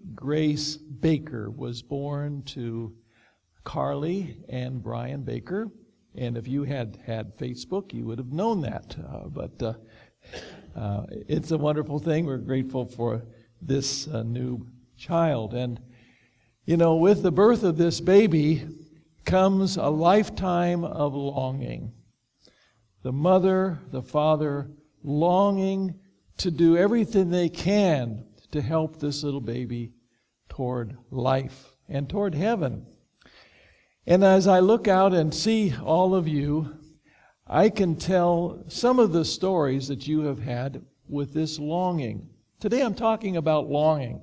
Grace Baker was born to Carly and Brian Baker. And if you had Facebook, you would have known that. But it's a wonderful thing. We're grateful for this new child. And, you know, with the birth of this baby comes a lifetime of longing. The mother, the father, longing to do everything they can to help this little baby toward life and toward heaven. And as I look out and see all of you, I can tell some of the stories that you have had with this longing. Today I'm talking about longing.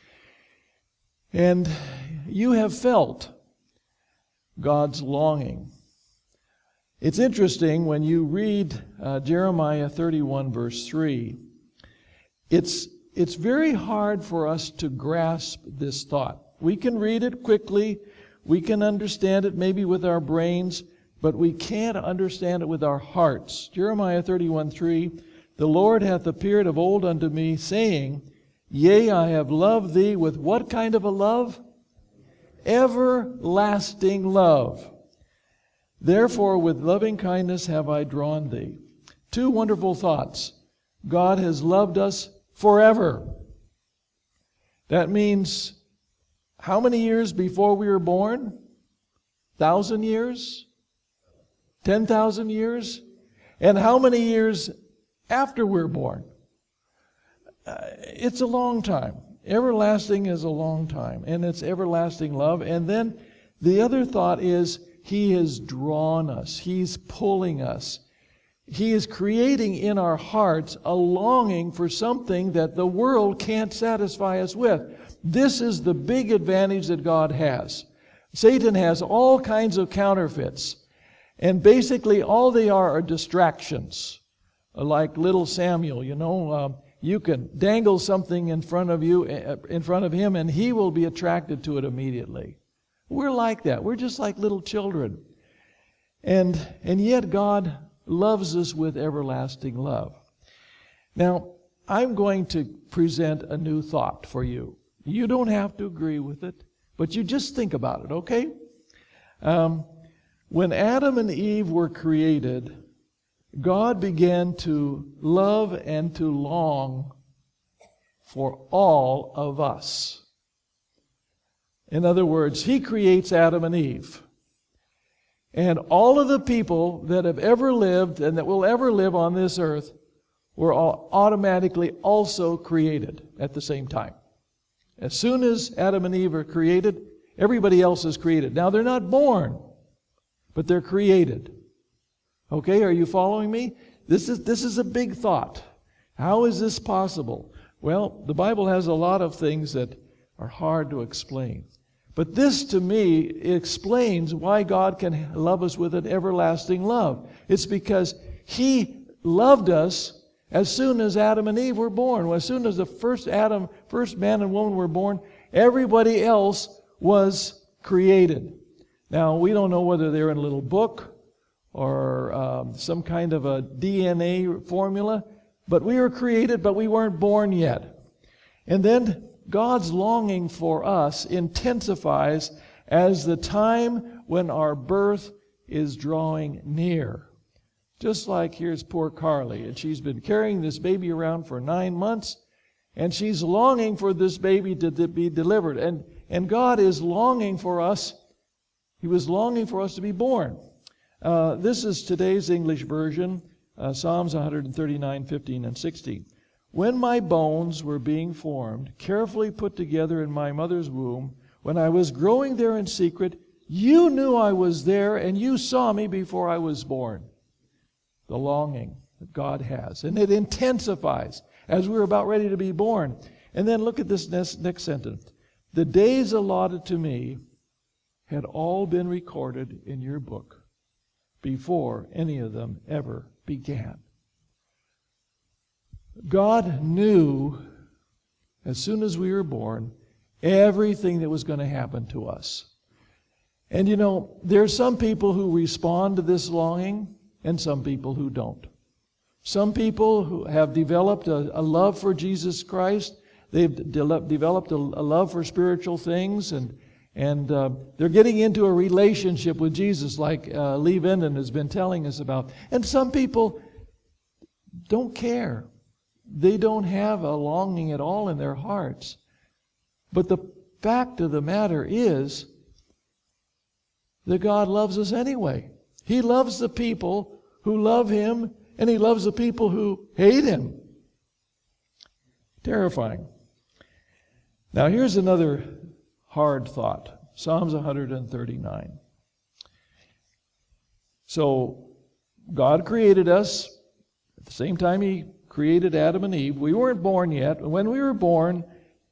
And you have felt God's longing. It's interesting when you read Jeremiah 31 verse 3. It's very hard for us to grasp this thought. We can read it quickly. We can understand it maybe with our brains, but we can't understand it with our hearts. Jeremiah 31:3, the Lord hath appeared of old unto me, saying, Yea, I have loved thee with what kind of a love? Everlasting love. Therefore with loving kindness have I drawn thee. Two wonderful thoughts. God has loved us forever. That means how many years before we were born? 1,000 years? 10,000 years? And how many years after we're born? It's a long time. Everlasting is a long time. And it's everlasting love. And then the other thought is He has drawn us. He's pulling us. He is creating in our hearts a longing for something that the world can't satisfy us with. This is the big advantage that God has. Satan has all kinds of counterfeits. And basically all they are distractions. Like little Samuel, you know, you can dangle something in front of him, and he will be attracted to it immediately. We're like that. We're just like little children. And yet God loves us with everlasting love. Now, I'm going to present a new thought for you. You don't have to agree with it, but you just think about it, okay? When Adam and Eve were created, God began to love and to long for all of us. In other words, He creates Adam and Eve. And all of the people that have ever lived and that will ever live on this earth were all automatically also created at the same time. As soon as Adam and Eve are created, everybody else is created. Now, they're not born, but they're created. Okay, are you following me? This is a big thought. How is this possible? Well, the Bible has a lot of things that are hard to explain. But this, to me, explains why God can love us with an everlasting love. It's because He loved us as soon as Adam and Eve were born. As soon as the first man and woman were born, everybody else was created. Now, we don't know whether they're in a little book or some kind of a DNA formula, but we were created, but we weren't born yet. And then God's longing for us intensifies as the time when our birth is drawing near. Just like here's poor Carly, and she's been carrying this baby around for 9 months, and she's longing for this baby to be delivered. And God is longing for us. He was longing for us to be born. This is today's English version, Psalms 139, 15, and 16. When my bones were being formed, carefully put together in my mother's womb, when I was growing there in secret, you knew I was there, and you saw me before I was born. The longing that God has. And it intensifies as we're about ready to be born. And then look at this next sentence. The days allotted to me had all been recorded in your book before any of them ever began. God knew, as soon as we were born, everything that was going to happen to us. And you know, there are some people who respond to this longing and some people who don't. Some people who have developed a love for Jesus Christ, They've developed a love for spiritual things, and they're getting into a relationship with Jesus, like Lee Venden has been telling us about. And some people don't care. They don't have a longing at all in their hearts. But the fact of the matter is that God loves us anyway. He loves the people who love Him, and He loves the people who hate Him. Terrifying. Now here's another hard thought. Psalms 139. So God created us. At the same time He created Adam and Eve. We weren't born yet. When we were born,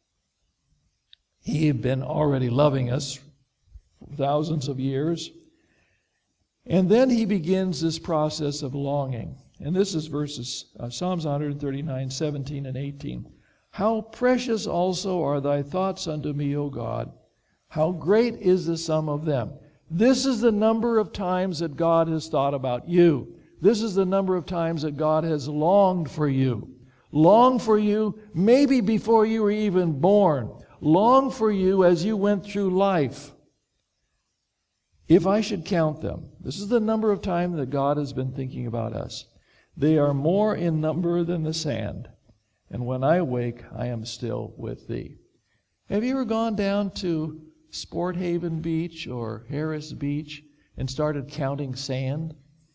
He had been already loving us for thousands of years. And then He begins this process of longing. And this is Psalms 139, 17 and 18. How precious also are thy thoughts unto me, O God. How great is the sum of them. This is the number of times that God has thought about you. This is the number of times that God has longed for you. Longed for you maybe before you were even born. Longed for you as you went through life. If I should count them, this is the number of times that God has been thinking about us. They are more in number than the sand. And when I awake, I am still with thee. Have you ever gone down to Sport Haven Beach or Harris Beach and started counting sand?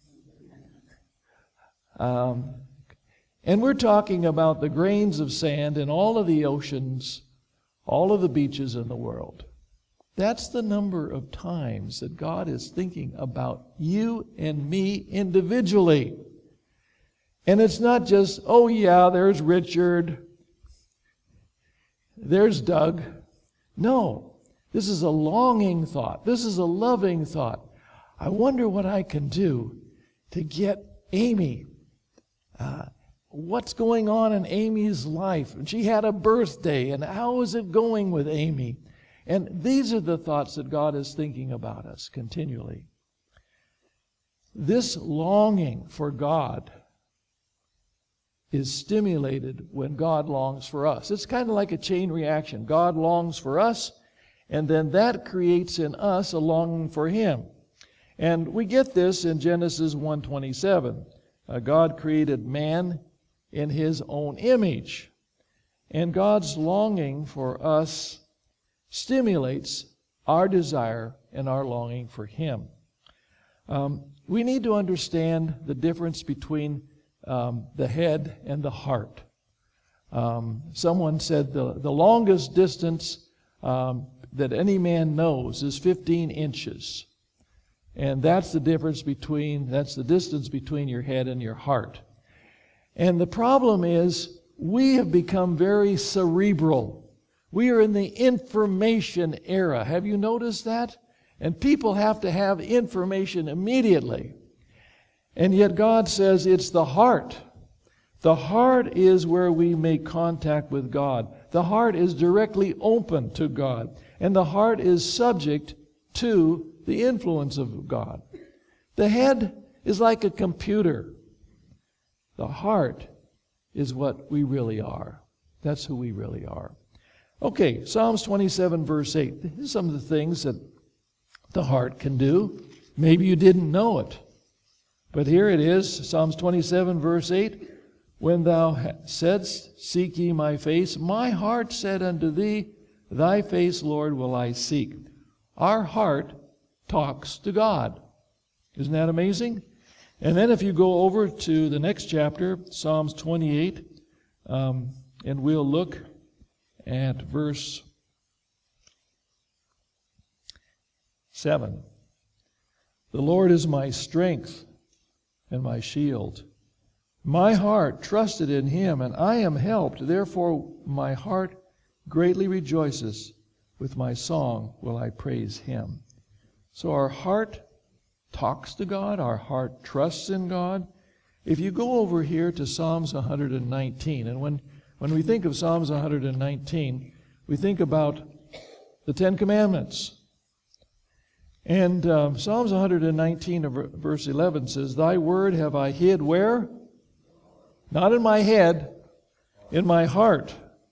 And we're talking about the grains of sand in all of the oceans, all of the beaches in the world. That's the number of times that God is thinking about you and me individually. And it's not just, oh yeah, there's Richard, there's Doug. No, this is a longing thought. This is a loving thought. I wonder what I can do to get Amy. What's going on in Amy's life? She had a birthday, and how is it going with Amy? And these are the thoughts that God is thinking about us continually. This longing for God is stimulated when God longs for us. It's kind of like a chain reaction. God longs for us, and then that creates in us a longing for Him. And we get this in Genesis 1:27. God created man in His own image. And God's longing for us stimulates our desire and our longing for Him. We need to understand the difference between the head and the heart. Someone said the longest distance that any man knows is 15 inches. And that's the distance between your head and your heart. And the problem is we have become very cerebral. We are in the information era. Have you noticed that? And people have to have information immediately. And yet God says it's the heart. The heart is where we make contact with God. The heart is directly open to God. And the heart is subject to the influence of God. The head is like a computer. The heart is what we really are. That's who we really are. Okay, Psalms 27, verse 8. These are some of the things that the heart can do. Maybe you didn't know it. But here it is, Psalms 27, verse 8. When thou saidst, seek ye my face, my heart said unto thee, thy face, Lord, will I seek. Our heart talks to God. Isn't that amazing? And then if you go over to the next chapter, Psalms 28, and we'll look at verse 7. The Lord is my strength and my shield. My heart trusted in Him, and I am helped. Therefore my heart greatly rejoices. With my song will I praise Him. So our heart talks to God. Our heart trusts in God. If you go over here to Psalms 119, and when we think of Psalms 119, we think about the Ten Commandments. And Psalms 119, verse 11 says, thy word have I hid where? Not in my head, in my heart.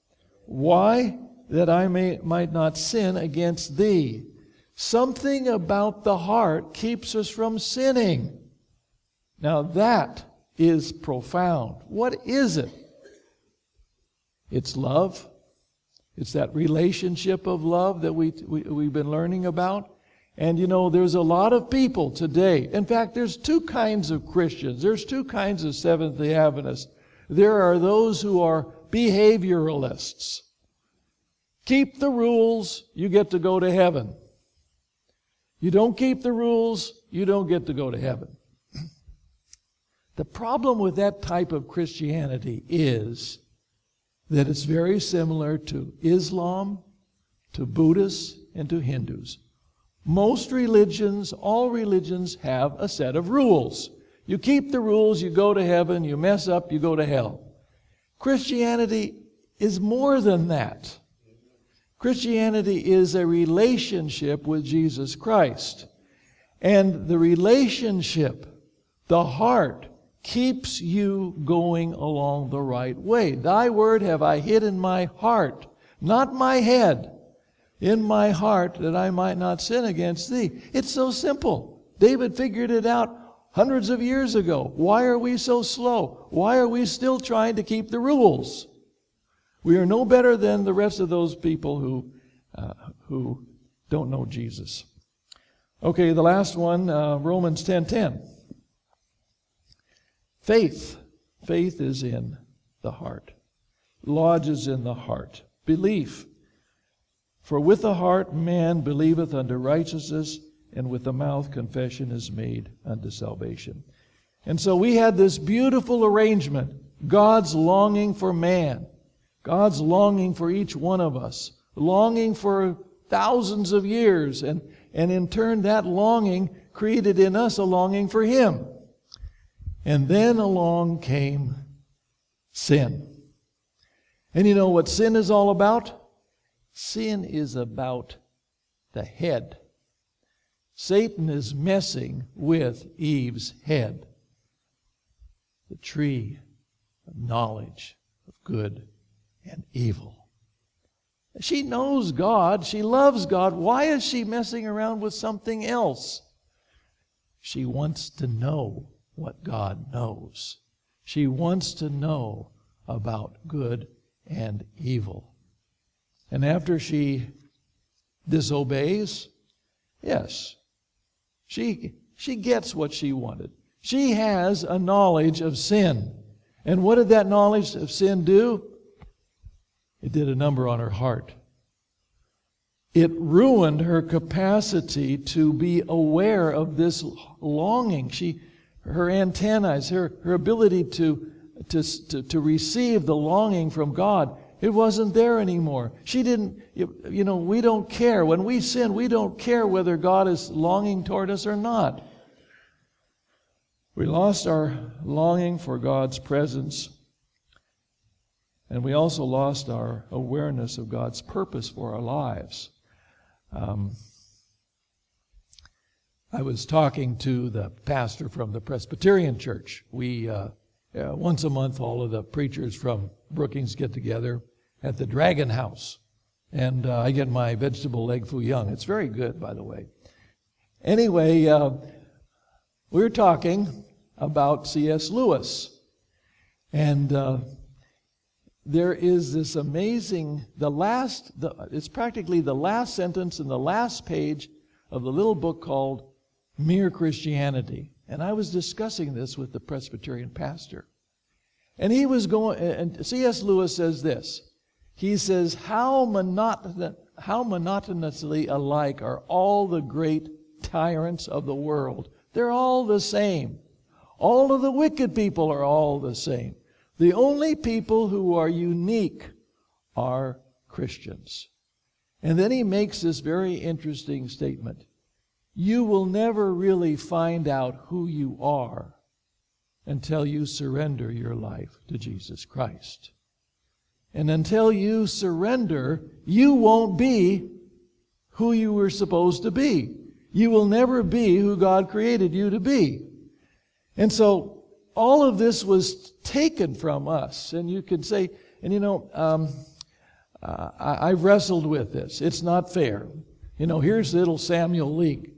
Why? That I might not sin against thee. Something about the heart keeps us from sinning. Now that is profound. What is it? It's love. It's that relationship of love that we've been learning about. And you know, there's a lot of people today. In fact, there's two kinds of Christians. There's two kinds of Seventh-day Adventists. There are those who are behavioralists. Keep the rules, you get to go to heaven. You don't keep the rules, you don't get to go to heaven. The problem with that type of Christianity is that it's very similar to Islam, to Buddhists, and to Hindus. Most religions, all religions, have a set of rules. You keep the rules, you go to heaven. You mess up, you go to hell. Christianity is more than that. Christianity is a relationship with Jesus Christ. And the relationship, the heart, keeps you going along the right way. Thy word have I hid in my heart, not my head, in my heart, that I might not sin against thee. It's so simple. David figured it out hundreds of years ago. Why are we so slow? Why are we still trying to keep the rules? We are no better than the rest of those people who don't know Jesus. Okay, the last one, Romans 10:10. Faith. Faith is in the heart. Lodges in the heart. Belief. For with the heart man believeth unto righteousness, and with the mouth confession is made unto salvation. And so we had this beautiful arrangement. God's longing for man. God's longing for each one of us. Longing for thousands of years. And in turn that longing created in us a longing for Him. And then along came sin. And you know what sin is all about? Sin is about the head. Satan is messing with Eve's head. The tree of knowledge of good and evil. She knows God. She loves God. Why is she messing around with something else? She wants to know what God knows. She wants to know about good and evil. And after she disobeys, yes, she gets what she wanted. She has a knowledge of sin. And what did that knowledge of sin do? It did a number on her heart. It ruined her capacity to be aware of this longing. Her antennae, her ability to receive the longing from God, it wasn't there anymore. She didn't, we don't care. When we sin, we don't care whether God is longing toward us or not. We lost our longing for God's presence, and we also lost our awareness of God's purpose for our lives. I was talking to the pastor from the Presbyterian Church. We, once a month, all of the preachers from Brookings get together at the Dragon House. And I get my vegetable leg foo young. It's very good, by the way. Anyway, we were talking about C.S. Lewis. And there is this amazing, it's practically the last sentence in the last page of the little book called Mere Christianity. And I was discussing this with the Presbyterian pastor. And he was and C.S. Lewis says this. He says, how monotonously alike are all the great tyrants of the world. They're all the same. All of the wicked people are all the same. The only people who are unique are Christians. And then he makes this very interesting statement. You will never really find out who you are until you surrender your life to Jesus Christ. And until you surrender, you won't be who you were supposed to be. You will never be who God created you to be. And so all of this was taken from us. And you could say, I've wrestled with this. It's not fair. Here's little Samuel Leake.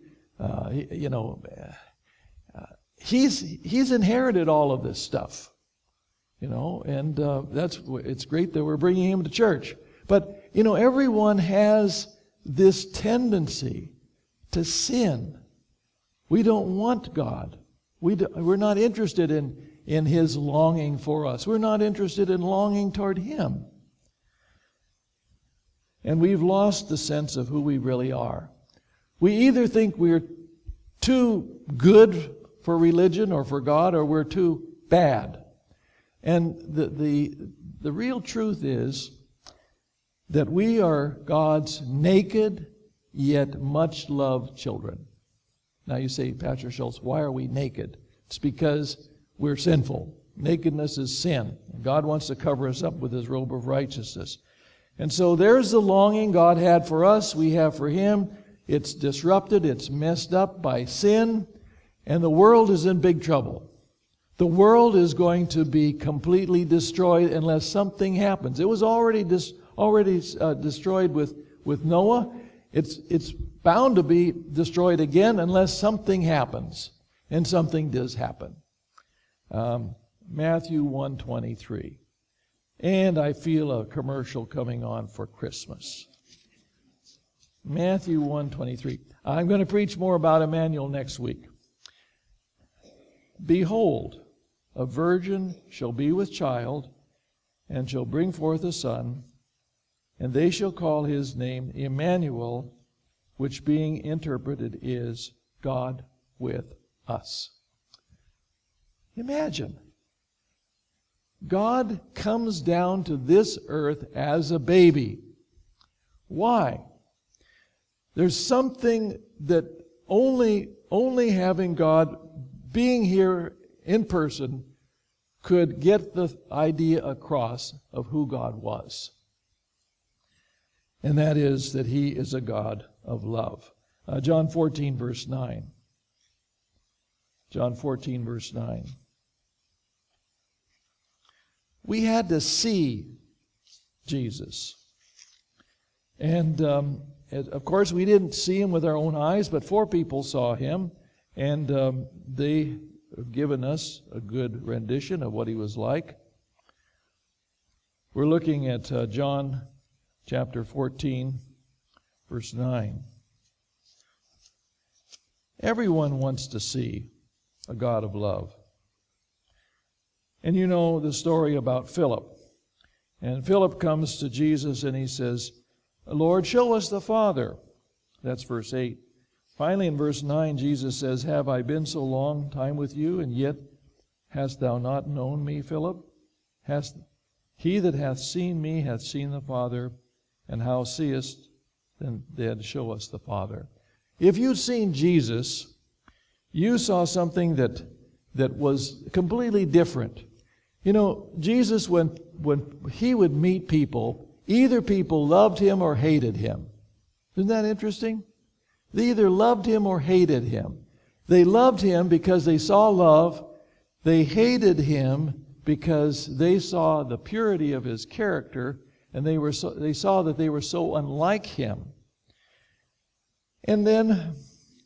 He's inherited all of this stuff. And it's great that we're bringing him to church. But, everyone has this tendency to sin. We don't want God. We're not interested in His longing for us. We're not interested in longing toward Him. And we've lost the sense of who we really are. We either think we're too good for religion or for God, or we're too bad. And the real truth is that we are God's naked yet much loved children. Now you say, Pastor Schultz, why are we naked? It's because we're sinful. Nakedness is sin. God wants to cover us up with His robe of righteousness. And so there's the longing God had for us, we have for Him. It's disrupted, it's messed up by sin, and the world is in big trouble. The world is going to be completely destroyed unless something happens. It was already destroyed with Noah. It's bound to be destroyed again unless something happens. And something does happen. Matthew 1:23. And I feel a commercial coming on for Christmas. Matthew 1:23. I'm going to preach more about Emmanuel next week. Behold, a virgin shall be with child, and shall bring forth a son, and they shall call his name Emmanuel, which being interpreted is God with us. Imagine. God comes down to this earth as a baby. Why? There's something that only having God being here in person could get the idea across of who God was. And that is that He is a God of love. John 14, verse 9. John 14, verse 9. We had to see Jesus. And of course, we didn't see Him with our own eyes, but 4 people saw Him, and they have given us a good rendition of what He was like. We're looking at John chapter 14, verse 9. Everyone wants to see a God of love. And you know the story about Philip. And Philip comes to Jesus and he says, Lord, show us the Father. That's verse 8. Finally, in verse 9, Jesus says, have I been so long time with you, and yet hast thou not known me, Philip? He that hath seen me hath seen the Father, and how seest then show us the Father. If you'd seen Jesus, you saw something that was completely different. You know, Jesus, when He would meet people, either people loved Him or hated Him. Isn't that interesting? They either loved Him or hated Him. They loved Him because they saw love. They hated Him because they saw the purity of His character, and they saw that they were so unlike Him. And then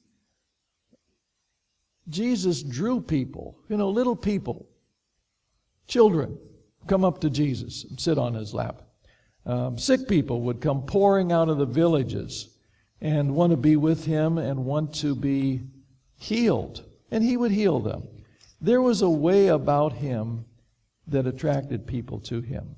Jesus drew people, little people, children, come up to Jesus and sit on His lap. Sick people would come pouring out of the villages and want to be with Him and want to be healed. And He would heal them. There was a way about Him that attracted people to Him.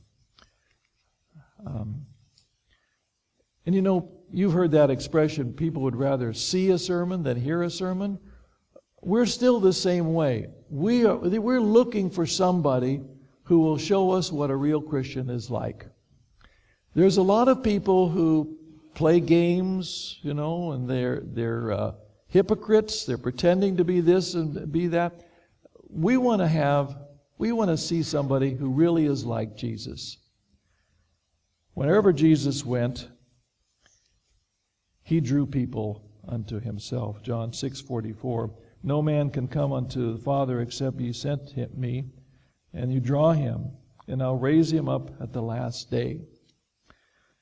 And you've heard that expression, people would rather see a sermon than hear a sermon. We're still the same way. We're looking for somebody who will show us what a real Christian is like. There's a lot of people who play games, and they're hypocrites. They're pretending to be this and be that. We want to see somebody who really is like Jesus. Wherever Jesus went, He drew people unto Himself. John 6:44. No man can come unto the Father except ye sent me, and you draw him, and I'll raise him up at the last day.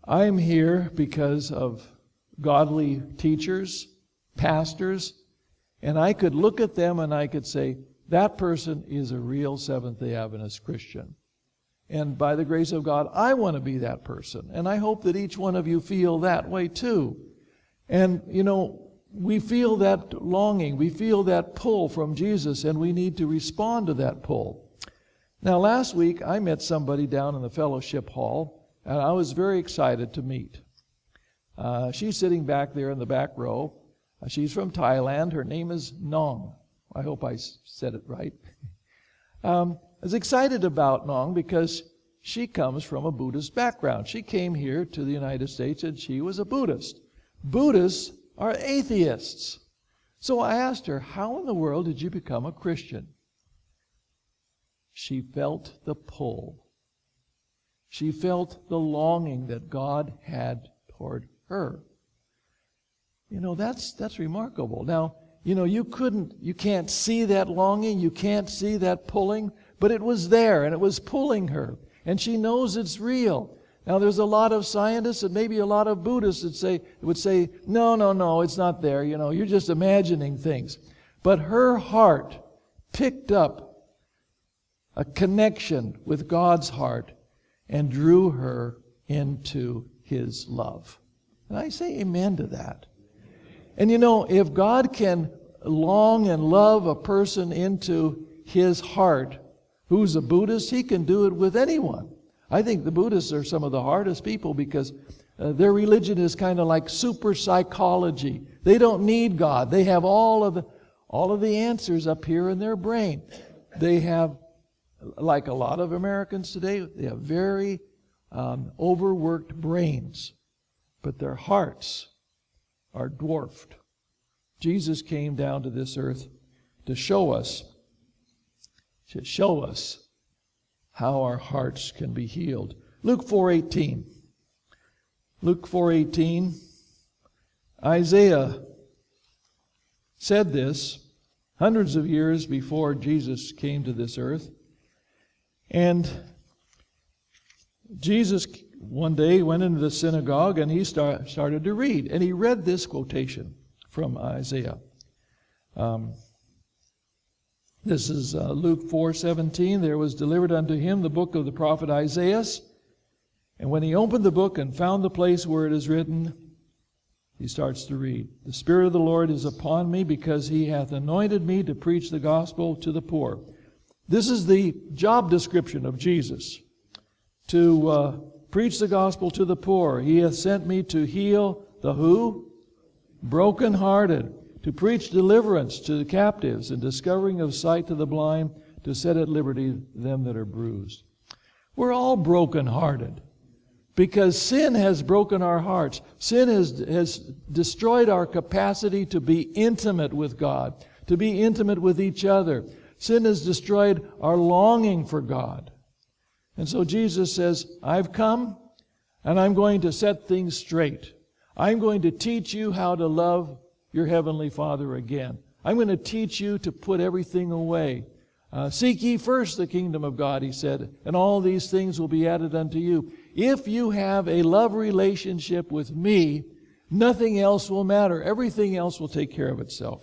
I'm here because of godly teachers, pastors, and I could look at them and I could say, that person is a real Seventh-day Adventist Christian. And by the grace of God, I want to be that person. And I hope that each one of you feel that way too. And, we feel that longing, we feel that pull from Jesus, and we need to respond to that pull. Now, last week, I met somebody down in the fellowship hall, and I was very excited to meet. She's sitting back there in the back row. She's from Thailand. Her name is Nong. I hope I said it right. I was excited about Nong because she comes from a Buddhist background. She came here to the United States and she was a Buddhist. Buddhists are atheists. So I asked her, how in the world did you become a Christian? She felt the pull. She felt the longing that God had toward her. That's remarkable. Now, you can't see that longing, you can't see that pulling, but it was there and it was pulling her. And she knows it's real. Now, there's a lot of scientists and maybe a lot of Buddhists that would say, no, it's not there. You're just imagining things. But her heart picked up a connection with God's heart and drew her into His love. And I say amen to that. And if God can long and love a person into His heart who's a Buddhist, He can do it with anyone. I think the Buddhists are some of the hardest people because their religion is kind of like super psychology. They don't need God. They have all of the answers up here in their brain. They have, like a lot of Americans today, they have very overworked brains, but their hearts are dwarfed. Jesus came down to this earth to show us how our hearts can be healed. Luke 4:18. Luke 4:18. Isaiah said this hundreds of years before Jesus came to this earth. And Jesus one day went into the synagogue and he started to read. And he read this quotation from Isaiah. This is Luke 4:17. There was delivered unto him the book of the prophet Isaiah. And when he opened the book and found the place where it is written, he starts to read. The Spirit of the Lord is upon me because He hath anointed me to preach the gospel to the poor. This is the job description of Jesus. To preach the gospel to the poor. He hath sent me to heal the who? Brokenhearted. To preach deliverance to the captives and discovering of sight to the blind, to set at liberty them that are bruised. We're all brokenhearted because sin has broken our hearts. Sin has destroyed our capacity to be intimate with God, to be intimate with each other. Sin has destroyed our longing for God. And so Jesus says, I've come and I'm going to set things straight. I'm going to teach you how to love your Heavenly Father again. I'm going to teach you to put everything away. Seek ye first the kingdom of God, He said, and all these things will be added unto you. If you have a love relationship with me, nothing else will matter. Everything else will take care of itself.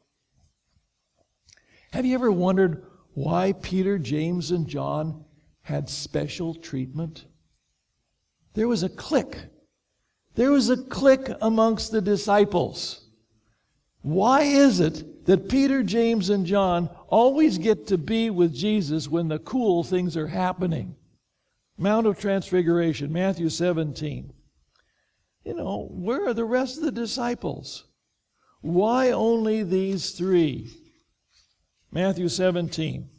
Have you ever wondered why Peter, James, and John had special treatment? There was a clique. There was a clique amongst the disciples. Why is it that Peter, James, and John always get to be with Jesus when the cool things are happening? Mount of Transfiguration, Matthew 17. Where are the rest of the disciples? Why only these three? Matthew 17,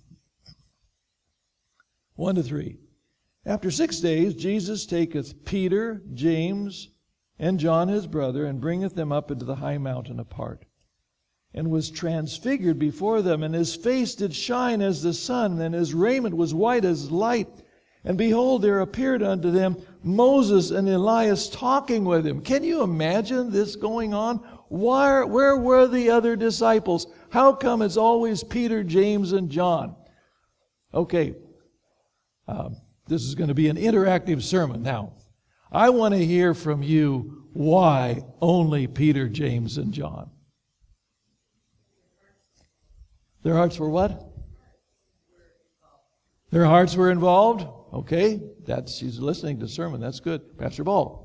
1-3. After 6 days, Jesus taketh Peter, James, and John his brother, and bringeth them up into the high mountain apart, and was transfigured before them, and his face did shine as the sun, and his raiment was white as light. And behold, there appeared unto them Moses and Elias talking with him. Can you imagine this going on? Where were the other disciples? How come it's always Peter, James, and John? Okay, this is going to be an interactive sermon now. I want to hear from you why only Peter, James, and John. Their hearts were what? Their hearts were involved? Okay, she's listening to sermon. That's good. Pastor Ball.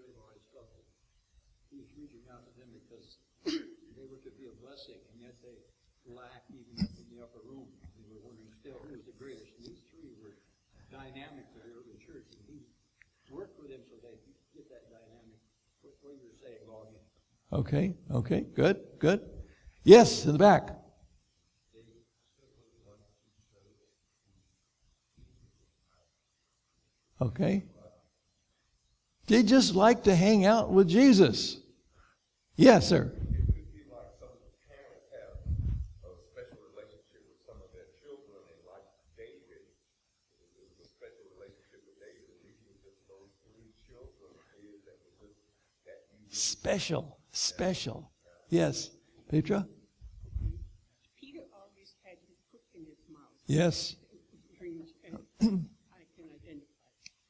He was reaching out to them because they were to be a blessing, and yet they lacked even up in the upper room. They were wondering still who was the greatest. And these three were dynamic for the early church, and he worked with them so they could get that dynamic. What you were saying, go ahead. Okay, good. Yes, in the back. Okay. They just like to hang out with Jesus. Yes, sir. It could be like some parents have a special relationship with some of their children, and like David, it was a special relationship with David, and these were just those three children of his that was just that unique. Special. Yes. Petra? Peter always had his foot in his mouth. Yes. I can identify.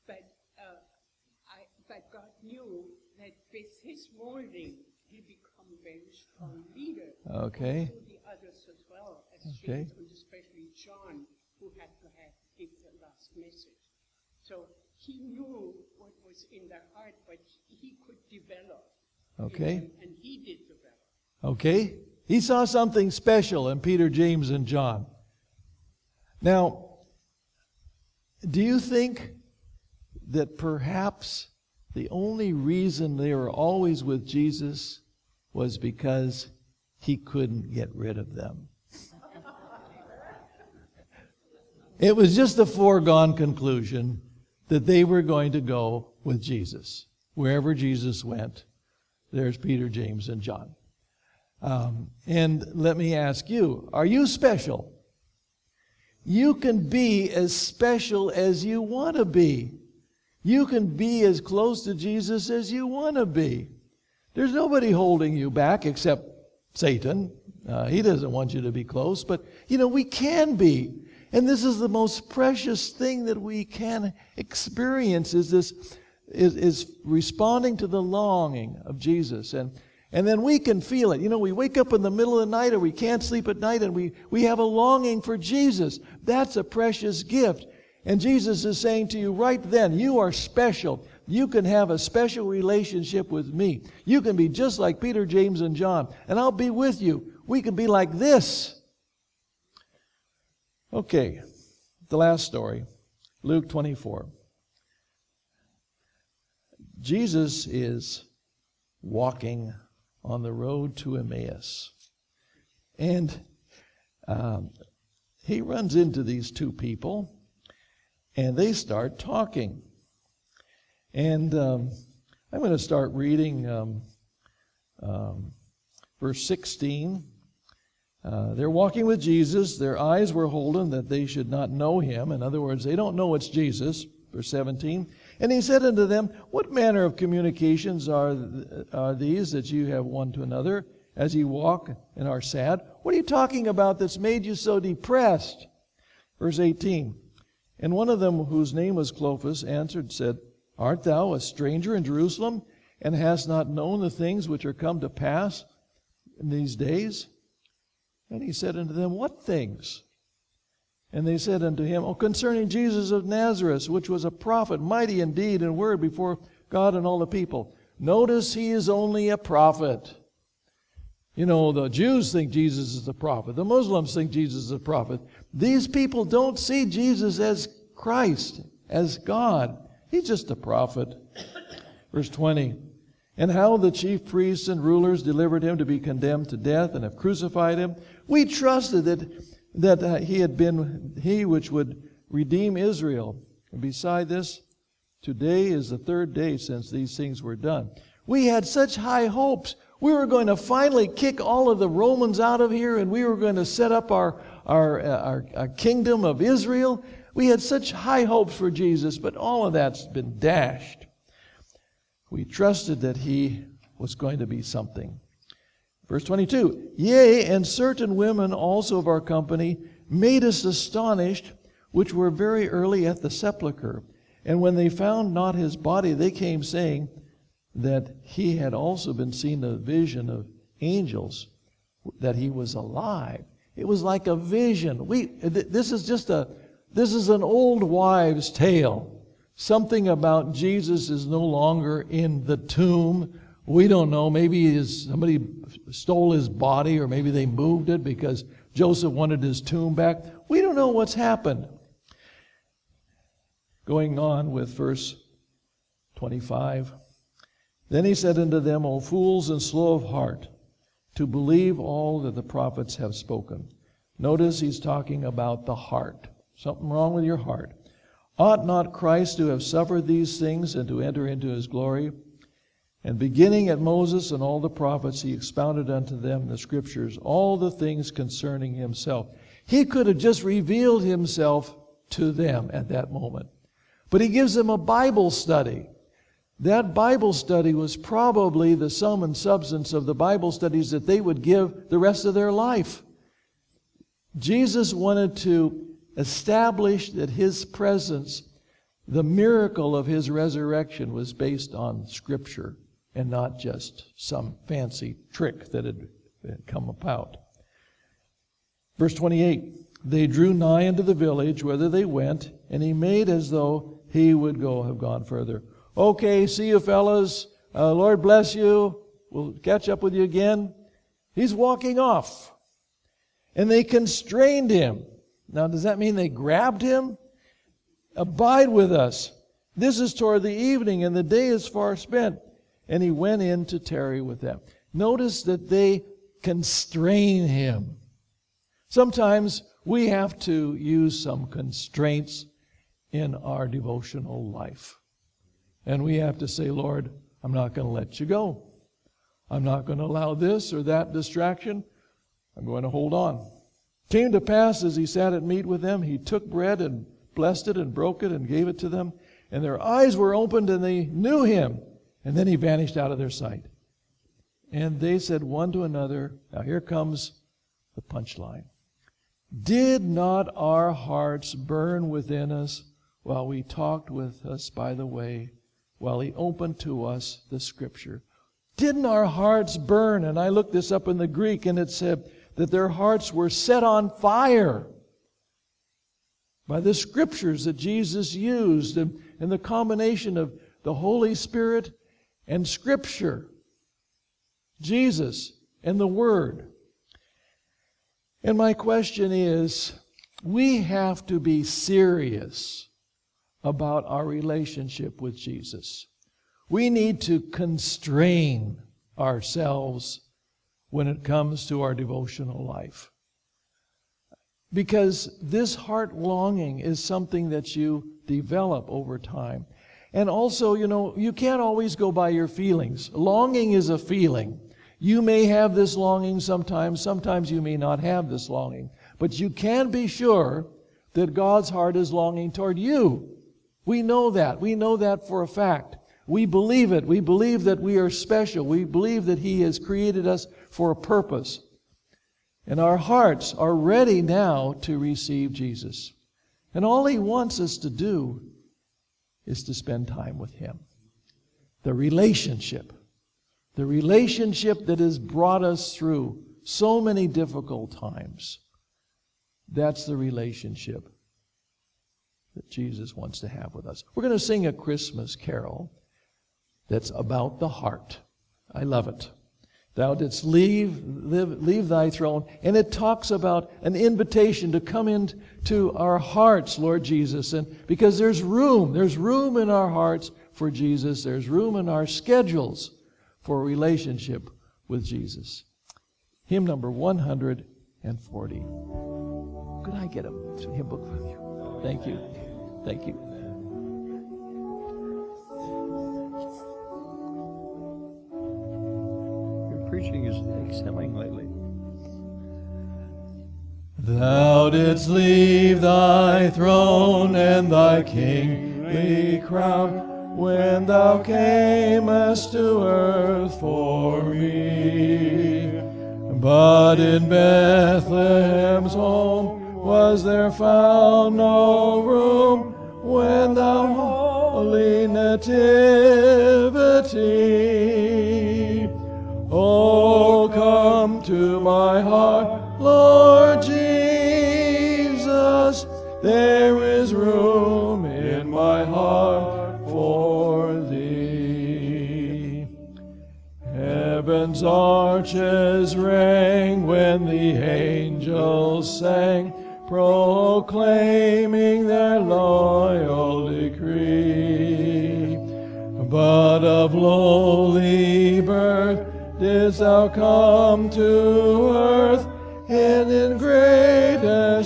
But God knew that with his molding, he become a very strong leader. Okay. To the others as well, as Okay. James and especially John, who had to give the last message. So he knew what was in their heart, but he could develop. Okay. And he did develop. Okay. He saw something special in Peter, James, and John. Now, do you think that perhaps the only reason they were always with Jesus was because he couldn't get rid of them? It was just a foregone conclusion that they were going to go with Jesus. Wherever Jesus went, there's Peter, James, and John. And let me ask you, are you special? You can be as special as you want to be. You can be as close to Jesus as you want to be. There's nobody holding you back except Satan. He doesn't want you to be close, but we can be. And this is the most precious thing that we can experience is responding to the longing of Jesus. And then we can feel it. We wake up in the middle of the night or we can't sleep at night and we have a longing for Jesus. That's a precious gift. And Jesus is saying to you right then, you are special. You can have a special relationship with me. You can be just like Peter, James, and John. And I'll be with you. We can be like this. Okay, the last story, Luke 24. Jesus is walking on the road to Emmaus. And he runs into these two people, and they start talking. And I'm going to start reading verse 16. They're walking with Jesus. Their eyes were holden that they should not know him. In other words, they don't know it's Jesus. Verse 17. And he said unto them, what manner of communications are these that you have one to another as ye walk and are sad? What are you talking about that's made you so depressed? Verse 18. And one of them, whose name was Clopas, answered, said, art thou a stranger in Jerusalem, and hast not known the things which are come to pass in these days? And he said unto them, what things? And they said unto him, concerning Jesus of Nazareth, which was a prophet, mighty in deed and word before God and all the people. Notice he is only a prophet. The Jews think Jesus is a prophet. The Muslims think Jesus is a prophet. These people don't see Jesus as Christ, as God. He's just a prophet. Verse 20. And how the chief priests and rulers delivered him to be condemned to death and have crucified him. We trusted that he had been he which would redeem Israel. And beside this, today is the third day since these things were done. We had such high hopes. We were going to finally kick all of the Romans out of here, and we were going to set up our kingdom of Israel. We had such high hopes for Jesus, but all of that's been dashed. We trusted that he was going to be something. Verse 22, yea, and certain women also of our company made us astonished, which were very early at the sepulchre, And when they found not his body, they came saying that he had also been seen a vision of angels, that he was alive. It was like a vision. This is an old wives' tale. Something about Jesus is no longer in the tomb. We don't know. Maybe somebody stole his body, or maybe they moved it because Joseph wanted his tomb back. We don't know what's happened. Going on with verse 25. Then he said unto them, O fools and slow of heart, to believe all that the prophets have spoken. Notice he's talking about the heart. Something wrong with your heart. Ought not Christ to have suffered these things and to enter into his glory? And beginning at Moses and all the prophets, he expounded unto them the Scriptures, all the things concerning himself. He could have just revealed himself to them at that moment. But he gives them a Bible study. That Bible study was probably the sum and substance of the Bible studies that they would give the rest of their life. Jesus wanted to establish that his presence, the miracle of his resurrection, was based on Scripture and not just some fancy trick that had come about. Verse 28, they drew nigh unto the village whither they went, and he made as though he would have gone further. Okay, see you fellas. Lord bless you. We'll catch up with you again. He's walking off. And they constrained him. Now, does that mean they grabbed him? Abide with us. This is toward the evening, and the day is far spent. And he went in to tarry with them. Notice that they constrain him. Sometimes we have to use some constraints in our devotional life. And we have to say, Lord, I'm not going to let you go. I'm not going to allow this or that distraction. I'm going to hold on. Came to pass as he sat at meat with them, he took bread and blessed it and broke it and gave it to them. And their eyes were opened and they knew him. And then he vanished out of their sight. And they said one to another, now here comes the punchline. Did not our hearts burn within us while we talked with us by the way, while he opened to us the Scripture? Didn't our hearts burn? And I looked this up in the Greek, and it said that their hearts were set on fire by the Scriptures that Jesus used, and the combination of the Holy Spirit and Scripture, Jesus and the Word. And my question is, we have to be serious about our relationship with Jesus. We need to constrain ourselves when it comes to our devotional life. Because this heart longing is something that you develop over time. And also, you can't always go by your feelings. Longing is a feeling. You may have this longing sometimes you may not have this longing. But you can be sure that God's heart is longing toward you. We know that. We know that for a fact. We believe it. We believe that we are special. We believe that He has created us for a purpose. And our hearts are ready now to receive Jesus. And all He wants us to do is to spend time with Him. The relationship that has brought us through so many difficult times. That's the relationship that Jesus wants to have with us. We're going to sing a Christmas carol that's about the heart. I love it. Thou didst leave thy throne. And it talks about an invitation to come into our hearts, Lord Jesus. And because there's room in our hearts for Jesus. There's room in our schedules for a relationship with Jesus. Hymn number 140. Could I get a hymn book from you? Thank you. Thank you. Preaching is excelling lately. Thou didst leave thy throne and thy kingly crown when thou camest to earth for me. But in Bethlehem's home was there found no room when thou holy nativity. Oh, come to my heart, Lord Jesus. There is room in my heart for thee. Heaven's arches rang when the angels sang, proclaiming their loyal decree. But of lowly birth didst thou come to earth, and in greatest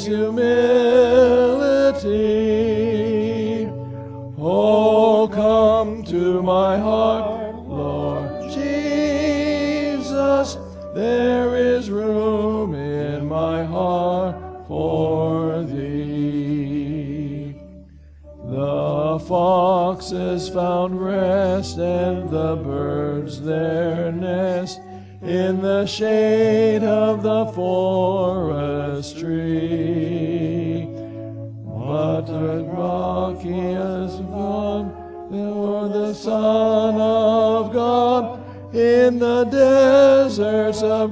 humility. Oh, come to my heart, Lord Jesus. There is room in my heart for thee. The foxes found rest, and the birds their nest in the shade of the forest tree. But the Zacchaeus gone, for the Son of God, in the deserts of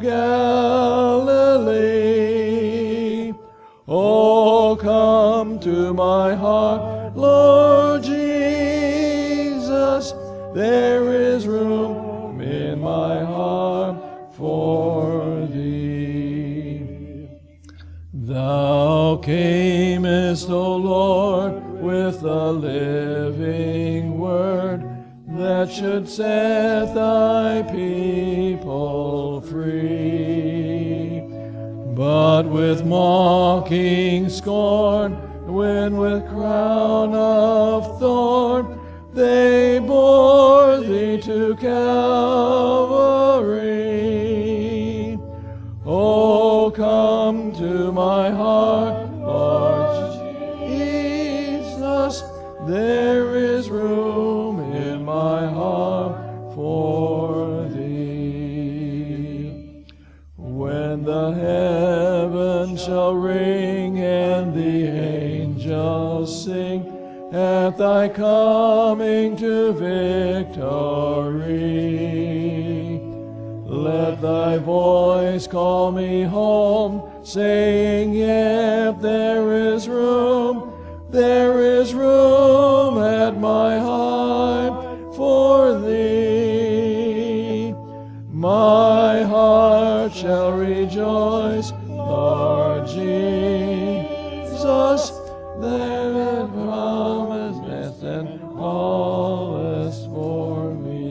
Galilee. Oh, come to my heart, Lord Jesus. There is room in my heart for thee. Thou camest, O Lord, with the living word that should set thy people free. But with mocking scorn, when with crown of thorn, they bore thee to Calvary. Oh, come to my heart, Lord Jesus. There is room in my heart for thee. When the heavens shall ring and the angels sing at thy coming to victory, let thy voice call me home, saying, yet there is room at my heart for thee. My heart shall rejoice, Lord Jesus, that promised and callest for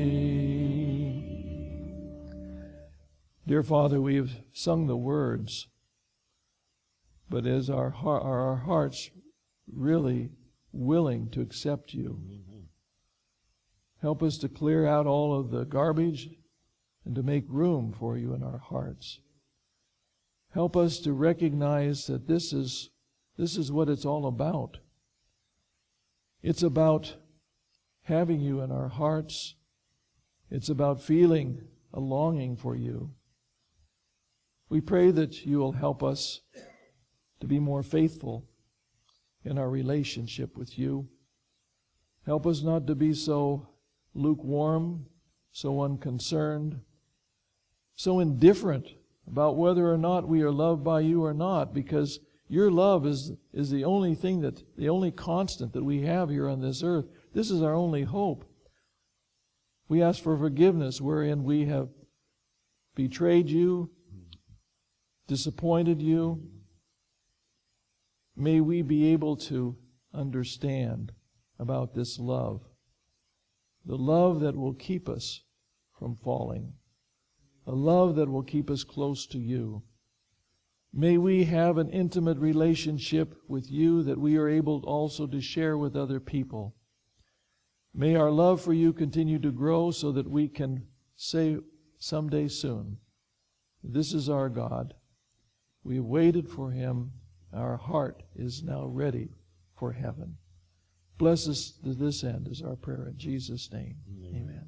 me. Dear Father, we have sung the words, but is our hearts really willing to accept you? Help us to clear out all of the garbage and to make room for you in our hearts. Help us to recognize that this is what it's all about. It's about having you in our hearts. It's about feeling a longing for you. We pray that you will help us to be more faithful in our relationship with you. Help us not to be so lukewarm, so unconcerned, so indifferent about whether or not we are loved by you or not, because your love is the only thing the only constant that we have here on this earth. This is our only hope. We ask for forgiveness wherein we have betrayed you, disappointed you. May we be able to understand about this love, the love that will keep us from falling, a love that will keep us close to you. May we have an intimate relationship with you that we are able also to share with other people. May our love for you continue to grow so that we can say someday soon, this is our God. We have waited for him. Our heart is now ready for heaven. Bless us to this end is our prayer in Jesus' name. Amen.